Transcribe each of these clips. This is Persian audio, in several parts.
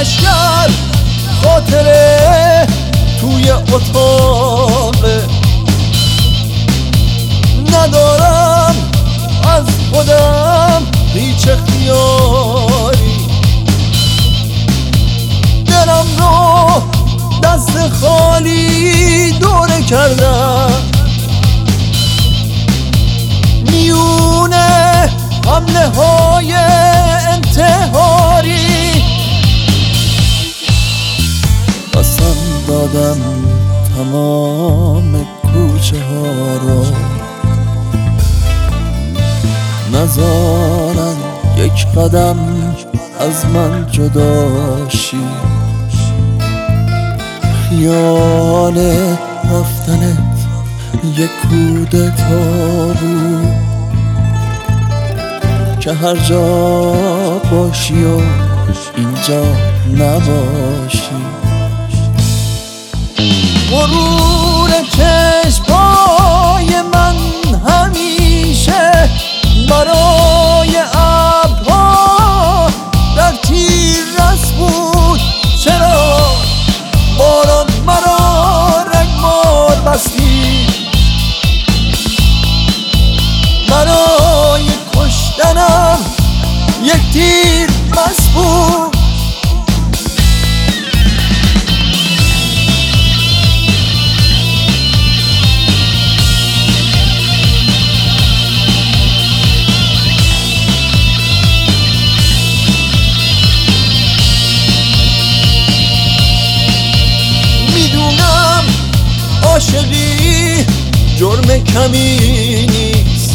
لشگر خاطره توی اتاقه، ندارم از خودم هیچ اختیاری، دلم رو دست خالی دوره کردم، میونه حمله های انتحاری. قسم دادم تمام کوچه ها رو نذارن یک قدم از من جدا شی، خیال رفتنت یک کودتا بود که هر جا باشی و اینجا نباشی. مرور چشمای من همیشه برای ابرها در تیررس بود، چرا باران مرا رگبار بستی؟ برای کشتنم یک تیر بس بود. عاشقی جرم کمی نیست،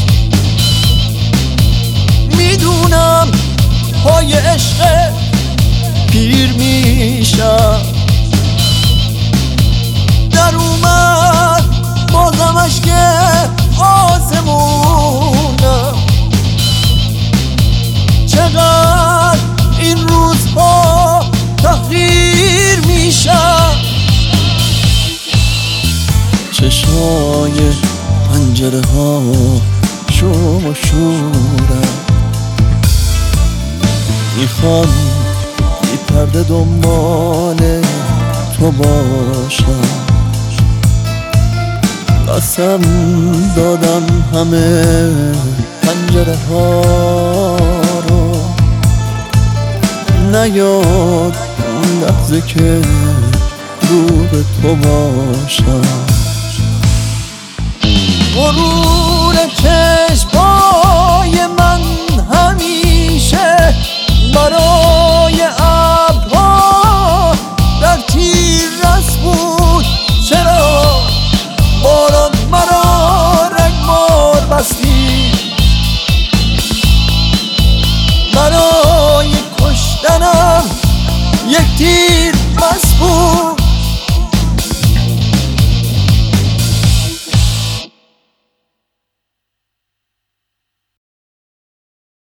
میدونم پای عشق پیر میشم، در اومد بازم اشک آسمونم، چقدر این روزها تحقیر میشم. چشای پنجره ها شوم و شورم، میخوام بی پرده دنبال تو باشم، قسم دادم همه پنجره ها رو نیاد اون لحظه که رو به تو باشم. مرور چشمای من همیشه برای ابرها در تیررس بود، چرا باران مرا رگبار بستی؟ برای کشتنم یک تیر بس بود.